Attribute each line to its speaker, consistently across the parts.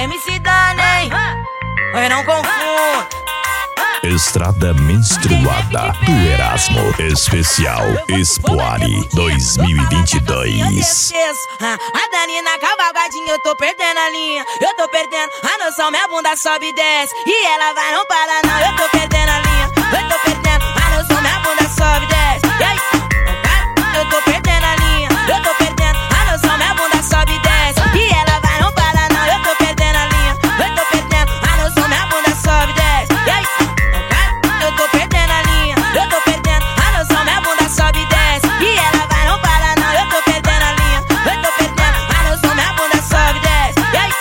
Speaker 1: MC Dana, hein? Eu não confundo.
Speaker 2: Estrada Menstruada do Erasmo Especial Expoare 2022.
Speaker 1: A Dani na cavalgadinha, eu tô perdendo a linha. Eu tô perdendo a noção, minha bunda sobe e desce. E ela vai não parar não, eu tô perdendo a linha. Eu tô perdendo a noção, minha bunda sobe e desce. E aí, eu tô perdendo a linha. Eu tô perdendo a noção, minha bunda sobe e desce. E ela vai não parar não, eu tô perdendo a linha. Eu tô perdendo a noção, minha bunda sobe e desce. E aí, eu tô perdendo a linha. Eu tô perdendo a noção, minha bunda sobe e desce. E ela vai não parar não, eu tô perdendo a linha. Eu tô perdendo a noção, minha bunda sobe e desce. E aí,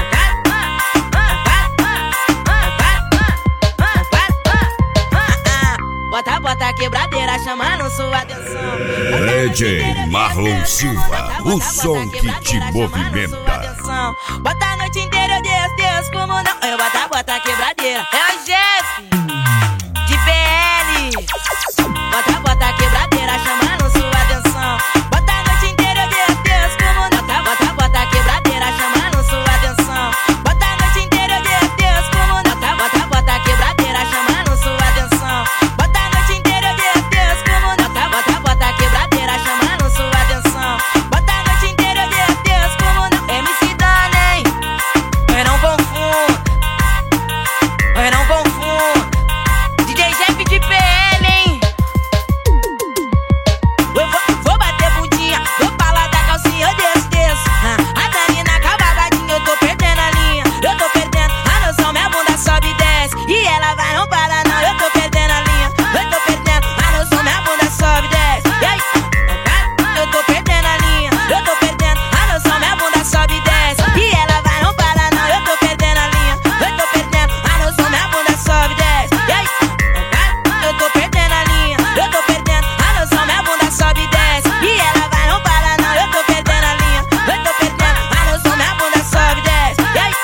Speaker 1: bota a quebradeira chamando sua atenção.
Speaker 2: DJ Marlon Silva, o som que te movimenta.
Speaker 1: Bota a noite inteira, Deus, como não. Eu bota a quebradeira. É o Jeff de BL. Bota a quebradeira chamando sua atenção. Bota a noite inteira, Deus, como não. Bota a quebradeira chamando sua atenção. Bota a noite inteira, Deus, como não. Bota a quebradeira chamando sua atenção. Bota a noite inteira, Deus, como não. Bota a quebradeira chamando sua atenção. Bota a noite inteira, Deus, como não. MC Dana, hein? Eu não confundo. Eu não confundo. DJ Jeff de PL, hein? Eu vou bater bundinha, vou falar da calcinha, eu desço. A Dani na cavalgadinha, eu tô perdendo a linha. Eu tô perdendo a noção, minha bunda sobe e desce. E ela vai não parar não, eu tô perdendo a linha. Eu tô perdendo a noção, minha bunda sobe e desce. E aí, eu tô perdendo a linha. Eu tô perdendo a noção, minha bunda sobe e desce. E ela vai não parar não, eu tô perdendo a linha. Eu tô perdendo a noção, minha bunda sobe e desce. E aí, eu tô perdendo a linha. Eu tô perdendo a noção, minha bunda sobe e desce. E ela vai não parar não, eu tô perdendo a linha. Eu tô perdendo a noção, minha bunda sobe e desce. E aí,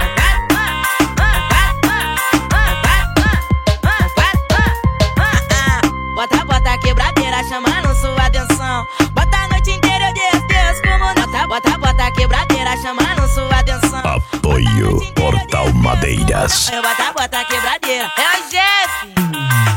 Speaker 1: bota a quebradeira chamando sua atenção. Bota a noite inteira, Deus, como não. Bota a quebradeira chamando sua atenção.
Speaker 2: Apoio Portal Madeiras.
Speaker 1: Eu bota a quebradeira. É o Jeff